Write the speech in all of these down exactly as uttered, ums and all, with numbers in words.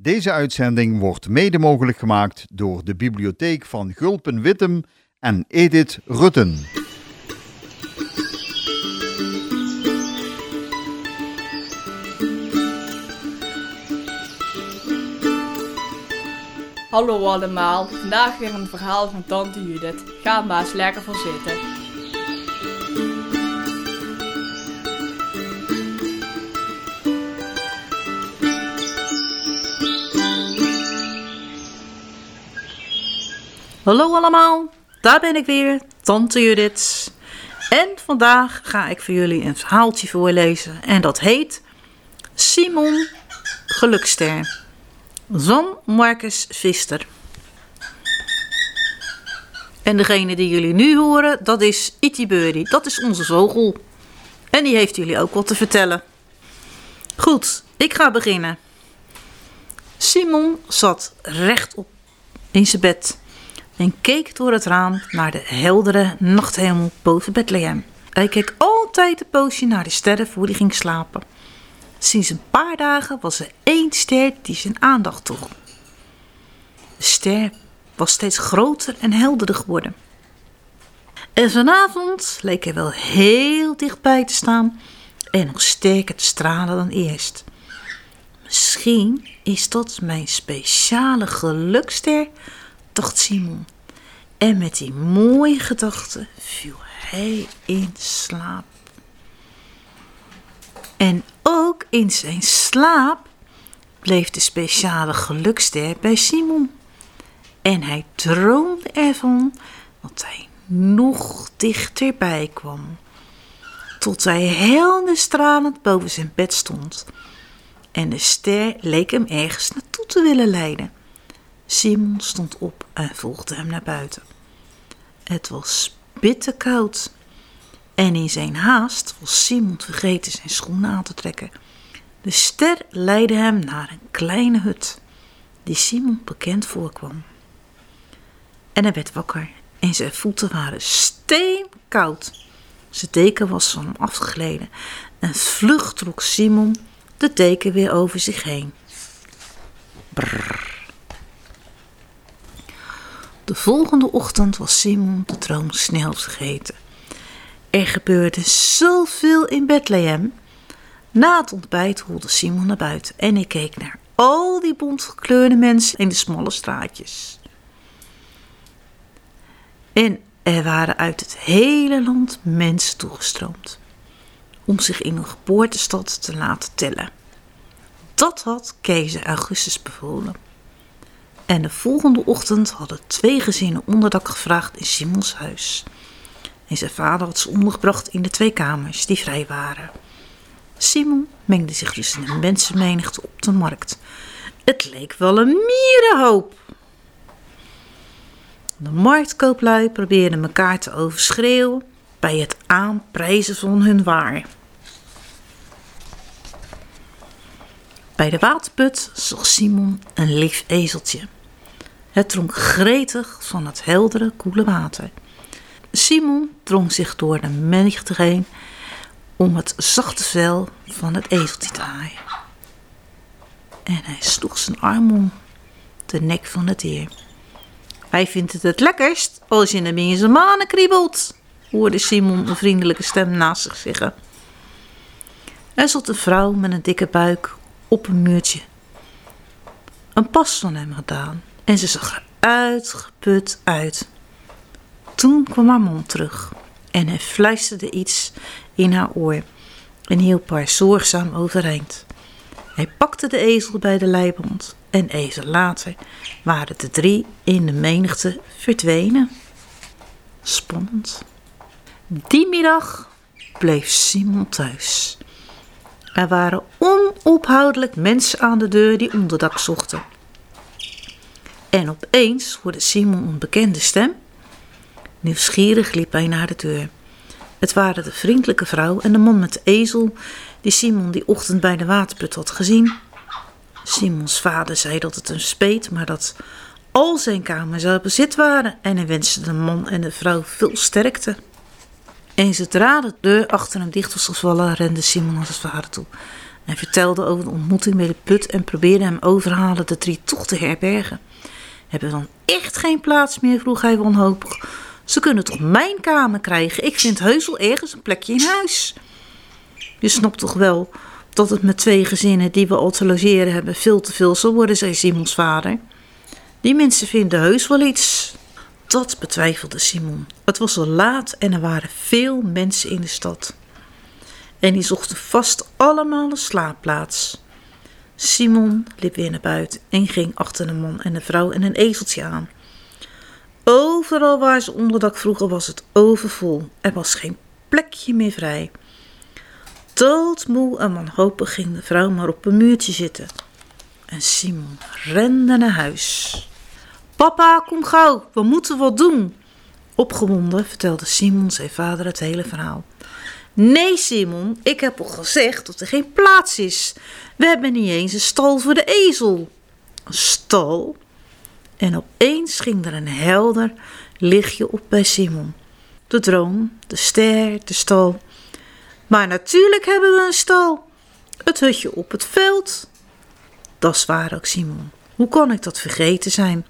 Deze uitzending wordt mede mogelijk gemaakt door de bibliotheek van Gulpen-Wittem en Edith Rutten. Hallo allemaal, vandaag weer een verhaal van tante Judith. Ga maar eens lekker voor zitten. Hallo allemaal, daar ben ik weer, tante Judith. En vandaag ga ik voor jullie een verhaaltje voorlezen en dat heet Simon Gelukster van Marcus Pfister. En degene die jullie nu horen, dat is Itty Birdie, dat is onze vogel. En die heeft jullie ook wat te vertellen. Goed, ik ga beginnen. Simon zat rechtop in zijn bed en keek door het raam naar de heldere nachthemel boven Bethlehem. Hij keek altijd een poosje naar de sterren voor hij ging slapen. Sinds een paar dagen was er één ster die zijn aandacht trok. De ster was steeds groter en helderder geworden. En vanavond leek hij wel heel dichtbij te staan en nog sterker te stralen dan eerst. Misschien is dat mijn speciale gelukster, dacht Simon. En met die mooie gedachten viel hij in slaap. En ook in zijn slaap bleef de speciale gelukster bij Simon. En hij droomde ervan dat hij nog dichterbij kwam. Tot hij helder stralend boven zijn bed stond. En de ster leek hem ergens naartoe te willen leiden. Simon stond op en volgde hem naar buiten. Het was bitterkoud. En in zijn haast was Simon vergeten zijn schoenen aan te trekken. De ster leidde hem naar een kleine hut, die Simon bekend voorkwam. En hij werd wakker en zijn voeten waren steenkoud. Zijn deken was van hem afgegleden en vlug trok Simon de deken weer over zich heen. Brrr. De volgende ochtend was Simon de droom snel vergeten. Er gebeurde zoveel in Bethlehem. Na het ontbijt holde Simon naar buiten en hij keek naar al die bontgekleurde mensen in de smalle straatjes. En er waren uit het hele land mensen toegestroomd om zich in hun geboortestad te laten tellen. Dat had keizer Augustus bevolen. En de volgende ochtend hadden twee gezinnen onderdak gevraagd in Simons huis. En zijn vader had ze ondergebracht in de twee kamers die vrij waren. Simon mengde zich dus in de mensenmenigte op de markt. Het leek wel een mierenhoop. De marktkooplui probeerden elkaar te overschreeuwen bij het aanprijzen van hun waar. Bij de waterput zag Simon een lief ezeltje. Het dronk gretig van het heldere, koele water. Simon drong zich door de menigte heen om het zachte vel van het ezeltje te haaien. En hij sloeg zijn arm om de nek van het dier. Hij vindt het het lekkerst als je hem in zijn manen kriebelt, hoorde Simon een vriendelijke stem naast zich zeggen. Er zat een vrouw met een dikke buik op een muurtje. Een pas van hem gedaan en ze zag er uitgeput uit. Toen kwam haar man terug en hij fluisterde iets in haar oor en hielp haar zorgzaam overeind. Hij pakte de ezel bij de leiband en even later waren de drie in de menigte verdwenen. Spannend. Die middag bleef Simon thuis. Er waren onophoudelijk mensen aan de deur die onderdak zochten. En opeens hoorde Simon een bekende stem. Nieuwsgierig liep hij naar de deur. Het waren de vriendelijke vrouw en de man met de ezel die Simon die ochtend bij de waterput had gezien. Simons vader zei dat het hem speet, maar dat al zijn kamers uit bezit waren en hij wenste de man en de vrouw veel sterkte. En zodra de deur achter hem dicht was gevallen, rende Simon naar zijn vader toe Hij vertelde over de ontmoeting bij de put en probeerde hem overhalen de drie toch te herbergen. Hebben we dan echt geen plaats meer, vroeg hij wanhopig. Ze kunnen toch mijn kamer krijgen? Ik vind heus wel ergens een plekje in huis. Je snapt toch wel dat het met twee gezinnen die we al te logeren hebben veel te veel zal worden, zei Simons vader. Die mensen vinden heus wel iets. Dat betwijfelde Simon. Het was al laat en er waren veel mensen in de stad. En die zochten vast allemaal een slaapplaats. Simon liep weer naar buiten en ging achter een man en een vrouw en een ezeltje aan. Overal waar ze onderdak vroegen was het overvol. Er was geen plekje meer vrij. Doodmoe en wanhopig ging de vrouw maar op een muurtje zitten. En Simon rende naar huis. Papa, kom gauw, we moeten wat doen. Opgewonden vertelde Simon zijn vader het hele verhaal. Nee, Simon, ik heb al gezegd dat er geen plaats is. We hebben niet eens een stal voor de ezel. Een stal? En opeens ging er een helder lichtje op bij Simon. De droom, de ster, de stal. Maar natuurlijk hebben we een stal. Het hutje op het veld. Dat is waar ook, Simon. Hoe kan ik dat vergeten zijn?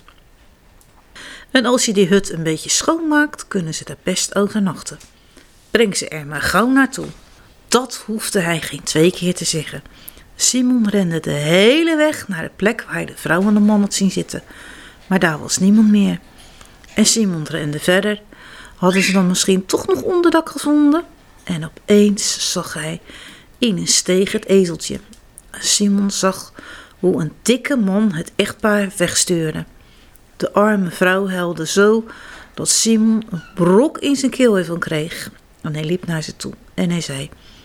En als je die hut een beetje schoonmaakt, kunnen ze er best overnachten. Breng ze er maar gauw naartoe. Dat hoefde hij geen twee keer te zeggen. Simon rende de hele weg naar de plek waar hij de vrouw en de man had zien zitten. Maar daar was niemand meer. En Simon rende verder. Hadden ze dan misschien toch nog onderdak gevonden? En opeens zag hij in een steeg het ezeltje. Simon zag hoe een dikke man het echtpaar wegstuurde. De arme vrouw huilde zo dat Simon een brok in zijn keel ervan kreeg. En hij liep naar ze toe en hij zei: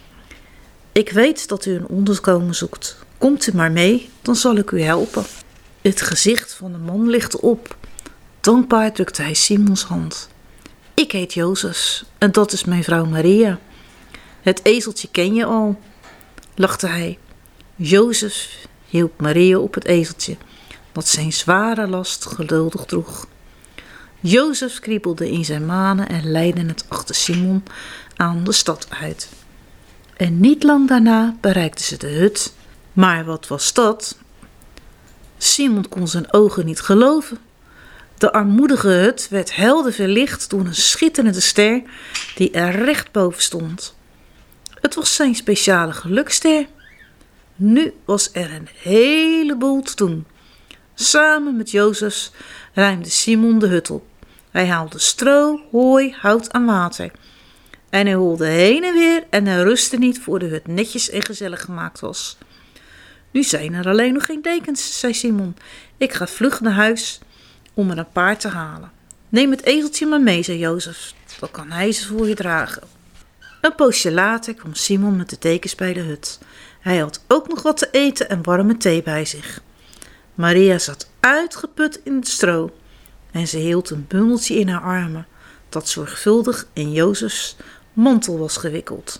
Ik weet dat u een onderkomen zoekt. Komt u maar mee, dan zal ik u helpen. Het gezicht van de man lichtte op. Dankbaar drukte hij Simons hand. Ik heet Jozef en dat is mijn vrouw Maria. Het ezeltje ken je al, lachte hij. Jozef hielp Maria op het ezeltje, dat zijn zware last geduldig droeg. Jozef kriebelde in zijn manen en leidde het achter Simon aan de stad uit. En niet lang daarna bereikten ze de hut. Maar wat was dat? Simon kon zijn ogen niet geloven. De armoedige hut werd helder verlicht door een schitterende ster die er recht boven stond. Het was zijn speciale gelukster. Nu was er een heleboel te doen. Samen met Jozef ruimde Simon de hut op. Hij haalde stro, hooi, hout en water. En hij holde heen en weer en hij rustte niet voor de hut netjes en gezellig gemaakt was. Nu zijn er alleen nog geen dekens, zei Simon. Ik ga vlug naar huis om er een paar te halen. Neem het ezeltje maar mee, zei Jozef. Dan kan hij ze voor je dragen. Een poosje later kwam Simon met de dekens bij de hut. Hij had ook nog wat te eten en warme thee bij zich. Maria zat uitgeput in het stro en ze hield een bundeltje in haar armen dat zorgvuldig in Jozefs mantel was gewikkeld.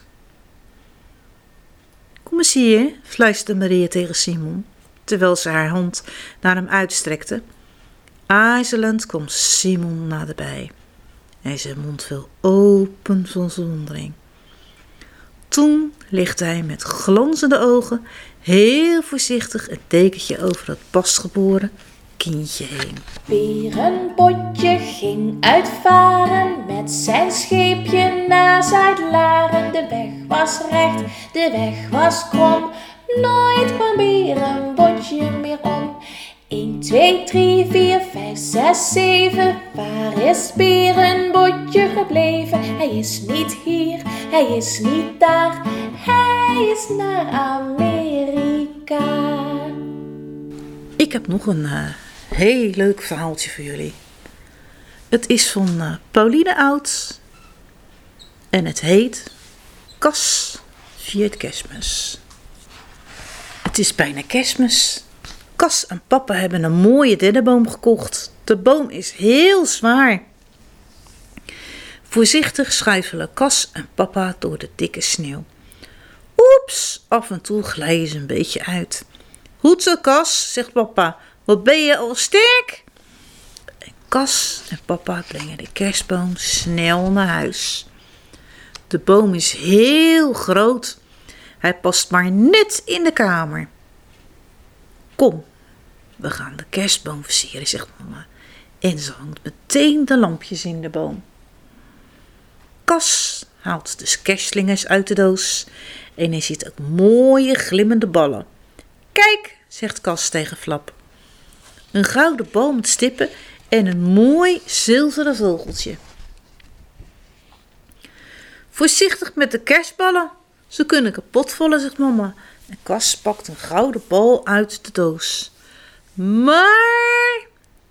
Kom eens hier, fluisterde Maria tegen Simon, terwijl ze haar hand naar hem uitstrekte. Aarzelend kwam Simon naderbij en zijn mond viel open van verwondering. Toen lichtte hij met glanzende ogen heel voorzichtig een dekentje over het pasgeboren kindje heen. Berenbotje ging uitvaren met zijn scheepje naar Zuid-Laren. De weg was recht, de weg was krom, nooit kwam Berenbotje meer om. een, twee, drie, vier, vijf, zes, zeven, waar is Berenbotje gebleven? Hij is niet hier, hij is niet daar, hij is naar Amerika. Ik heb nog een uh, heel leuk verhaaltje voor jullie. Het is van uh, Pauline Oud en het heet Kas viert Kerstmis. Het is bijna Kerstmis. Kas en papa hebben een mooie dennenboom gekocht. De boom is heel zwaar. Voorzichtig schuifelen Kas en papa door de dikke sneeuw. Oeps, af en toe glijden ze een beetje uit. Goed zo, Kas, zegt papa. Wat ben je al sterk? En Kas en papa brengen de kerstboom snel naar huis. De boom is heel groot. Hij past maar net in de kamer. Kom, we gaan de kerstboom versieren, zegt mama. En ze hangt meteen de lampjes in de boom. Kas haalt de kerstslingers uit de doos en hij ziet ook mooie glimmende ballen. Kijk, zegt Kas tegen Flap. Een gouden bal met stippen en een mooi zilveren vogeltje. Voorzichtig met de kerstballen, ze kunnen kapot vallen, zegt mama. En Kas pakt een gouden bal uit de doos. Maar...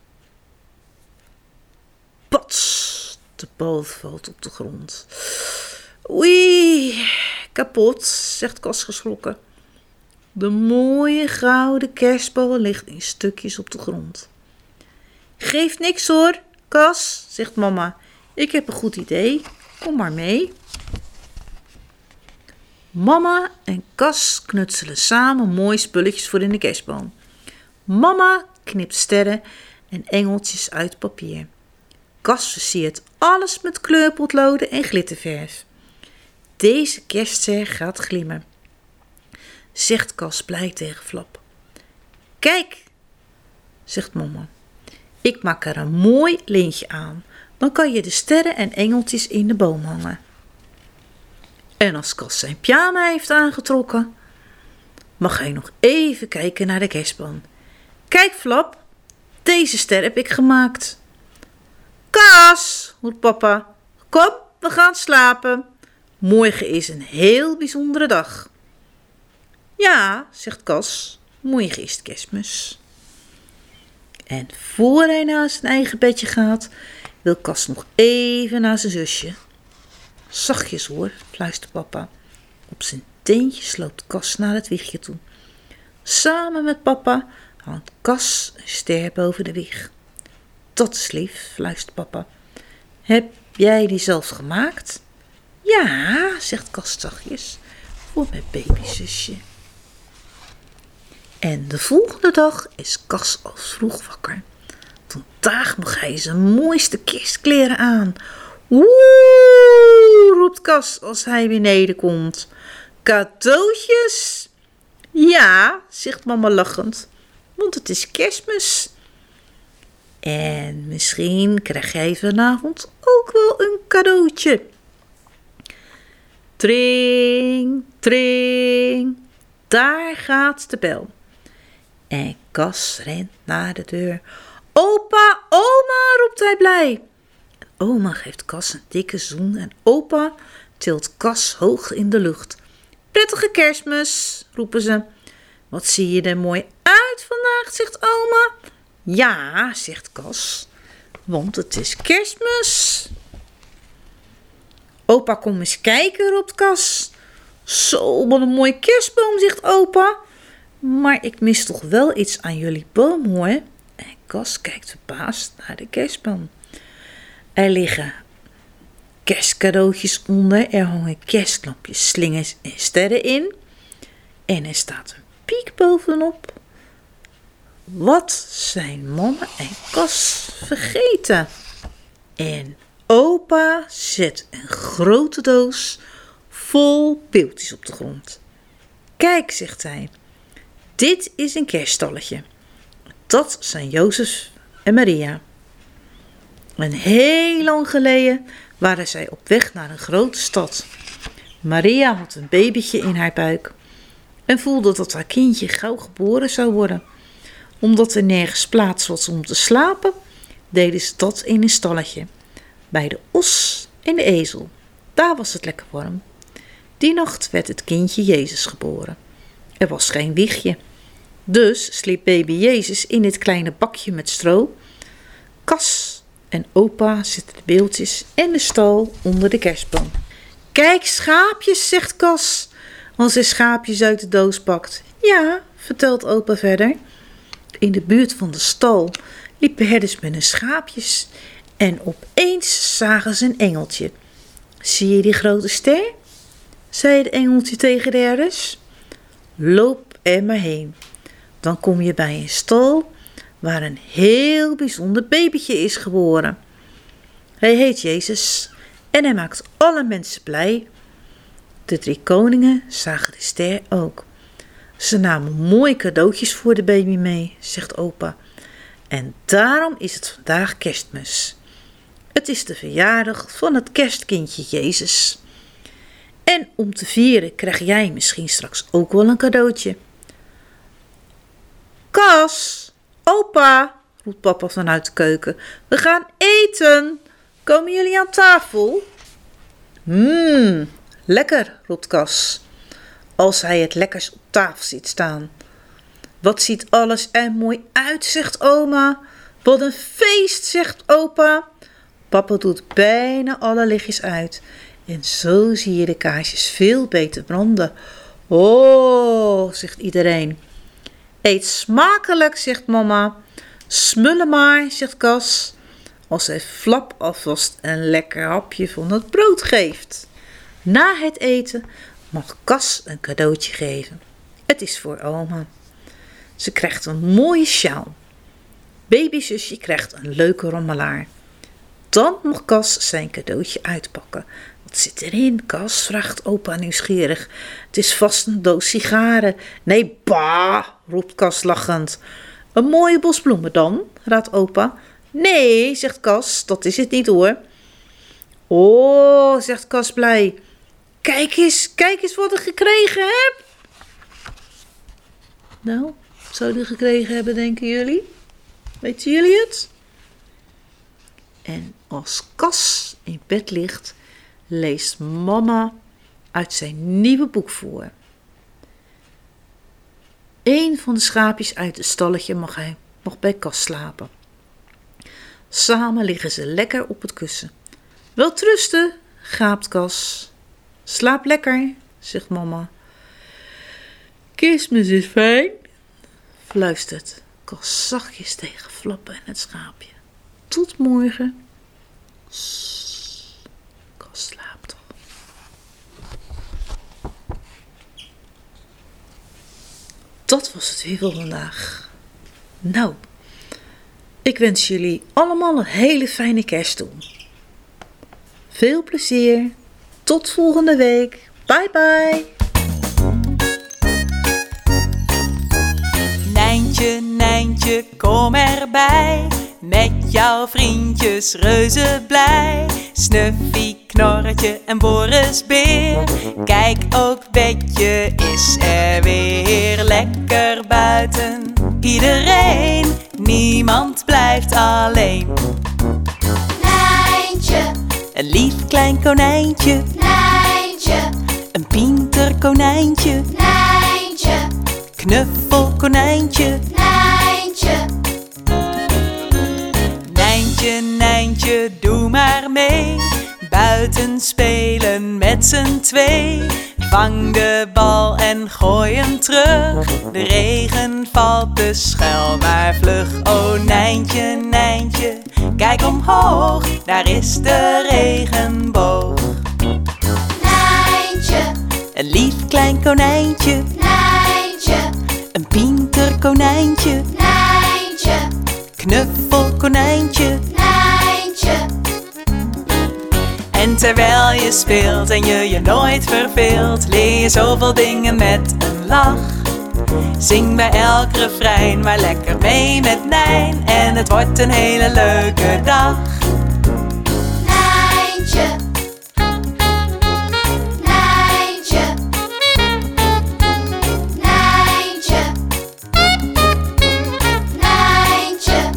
Pats! De bal valt op de grond. Oei, kapot, zegt Kas geschrokken. De mooie gouden kerstbal ligt in stukjes op de grond. Geeft niks hoor, Kas, zegt mama. Ik heb een goed idee, kom maar mee. Mama en Kas knutselen samen mooie spulletjes voor in de kerstboom. Mama knipt sterren en engeltjes uit papier. Kas versiert alles met kleurpotloden en glitterverf. Deze kerstster gaat glimmen, zegt Kas blij tegen Flap. Kijk, zegt mama, ik maak er een mooi lintje aan. Dan kan je de sterren en engeltjes in de boom hangen. En als Kas zijn pyjama heeft aangetrokken, mag hij nog even kijken naar de kerstboom. Kijk Flap, deze ster heb ik gemaakt. Kas, roept papa, kom, we gaan slapen. Morgen is een heel bijzondere dag. Ja, zegt Kas, morgen is het Kerstmis. En voor hij naar zijn eigen bedje gaat, wil Kas nog even naar zijn zusje. Zachtjes hoor, fluistert papa. Op zijn teentjes loopt Kas naar het wiegje toe. Samen met papa hangt Kas een ster boven de wieg. Dat is lief, fluistert papa. Heb jij die zelf gemaakt? Ja, zegt Kas zachtjes, voor mijn babyzusje. En de volgende dag is Kas al vroeg wakker. Vandaag mag hij zijn mooiste kerstkleren aan. Woe, roept Kas als hij beneden komt. Cadeautjes? Ja, zegt mama lachend, want het is Kerstmis. En misschien krijg jij vanavond ook wel een cadeautje. Tring, tring, daar gaat de bel. En Kas rent naar de deur. Opa, oma, roept hij blij. En oma geeft Kas een dikke zoen en opa tilt Kas hoog in de lucht. Prettige Kerstmis, roepen ze. Wat zie je er mooi uit vandaag, zegt oma. Ja, zegt Kas, want het is Kerstmis. Opa, kom eens kijken, roept Kas. Zo, wat een mooie kerstboom, zegt opa. Maar ik mis toch wel iets aan jullie boom, hoor. En Kas kijkt verbaasd naar de kerstboom. Er liggen kerstcadeautjes onder. Er hangen kerstlampjes, slingers en sterren in. En er staat een piek bovenop. Wat zijn mama en Kas vergeten? En opa zet een grote doos vol beeldjes op de grond. Kijk, zegt hij, dit is een kerststalletje. Dat zijn Jozef en Maria. En heel lang geleden waren zij op weg naar een grote stad. Maria had een babytje in haar buik en voelde dat haar kindje gauw geboren zou worden. Omdat er nergens plaats was om te slapen, deden ze dat in een stalletje. Bij de os en de ezel. Daar was het lekker warm. Die nacht werd het kindje Jezus geboren. Er was geen wiegje. Dus sliep baby Jezus in dit kleine bakje met stro. Kas en opa zetten de beeldjes en de stal onder de kerstboom. Kijk, schaapjes, zegt Kas, als hij schaapjes uit de doos pakt. Ja, vertelt opa verder. In de buurt van de stal liepen herders met hun schaapjes en opeens zagen ze een engeltje. Zie je die grote ster? Zei het engeltje tegen de herders. Loop er maar heen. Dan kom je bij een stal waar een heel bijzonder babytje is geboren. Hij heet Jezus en hij maakt alle mensen blij. De drie koningen zagen de ster ook. Ze namen mooie cadeautjes voor de baby mee, zegt opa. En daarom is het vandaag Kerstmis. Het is de verjaardag van het kerstkindje Jezus. En om te vieren krijg jij misschien straks ook wel een cadeautje. Kas, opa, roept papa vanuit de keuken. We gaan eten. Komen jullie aan tafel? Mmm, lekker, roept Kas, als hij het lekkers op tafel ziet staan. Wat ziet alles er mooi uit, zegt oma. Wat een feest, zegt opa. Papa doet bijna alle lichtjes uit. En zo zie je de kaarsjes veel beter branden. Oh, zegt iedereen. Eet smakelijk, zegt mama. Smullen maar, zegt Kas, als hij Flap alvast een lekker hapje van het brood geeft. Na het eten mag Kas een cadeautje geven. Het is voor oma. Ze krijgt een mooie sjaal. Babyzusje krijgt een leuke rommelaar. Dan mag Kas zijn cadeautje uitpakken. Wat zit erin, Kas? Vraagt opa nieuwsgierig. Het is vast een doos sigaren. Nee, bah, roept Kas lachend. Een mooie bos bloemen dan, raadt opa. Nee, zegt Kas, dat is het niet hoor. Oh, zegt Kas blij. Kijk eens, kijk eens wat ik gekregen heb. Nou, wat zou die gekregen hebben, denken jullie? Weten jullie het? En als Kas in bed ligt, leest mama uit zijn nieuwe boek voor. Eén van de schaapjes uit het stalletje mag, hij, mag bij Kas slapen. Samen liggen ze lekker op het kussen. Welterusten, gaapt Kas. Slaap lekker, zegt mama. Kerstmis is fijn, fluistert Kas zachtjes tegen Flap en het schaapje. Tot morgen. Sss, Kas slaapt al. Dat was het weer voor vandaag. Nou, ik wens jullie allemaal een hele fijne kerst toe. Veel plezier. Tot volgende week. Bye bye. Nijntje, Nijntje, kom erbij. Met jouw vriendjes reuze blij. Snuffie, Knorretje en Boris Beer. Kijk, ook Betje is er weer. Lekker buiten, iedereen. Niemand blijft alleen. Nijntje, Een lief klein konijntje. Nijntje, Een pinterkonijntje. Nijntje, Knuffelkonijntje. Nijntje. Nijntje, Nijntje, doe maar mee. Buiten spelen met z'n twee. Vang de bal en gooi hem terug. De regen valt dus schuil maar vlug. Oh Nijntje, Nijntje, kijk omhoog. Daar is de regenboog. Nijntje, Een lief klein konijntje. Nijntje, Een pinterkonijntje. Nijntje, Knuffelkonijntje. Nijntje. En terwijl je speelt en je je nooit verveelt, leer je zoveel dingen met een lach. Zing bij elk refrein maar lekker mee met Nijn en het wordt een hele leuke dag. Nijntje, Nijntje, Nijntje, Nijntje.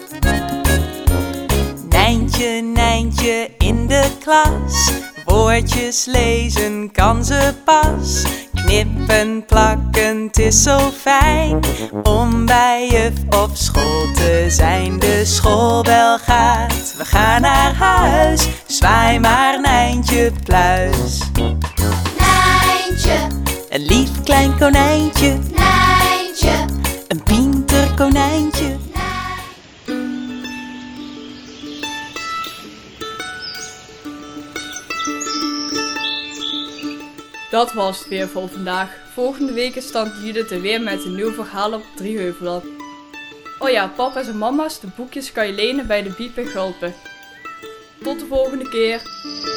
Nijntje, Nijntje in de klas, woordjes lezen kan ze pas. Knippen, plakken, het is zo fijn om bij juf op school te zijn. De schoolbel gaat, we gaan naar huis. Zwaai maar Nijntje pluis. Nijntje, Een lief klein konijntje. Nijntje, Een pinterkonijntje. Dat was het weer voor vandaag. Volgende week is tante Judith er weer met een nieuw verhaal op Drieheuveland. Oh ja, papa's en mama's, de boekjes kan je lenen bij de Biep en Gulpen. Tot de volgende keer.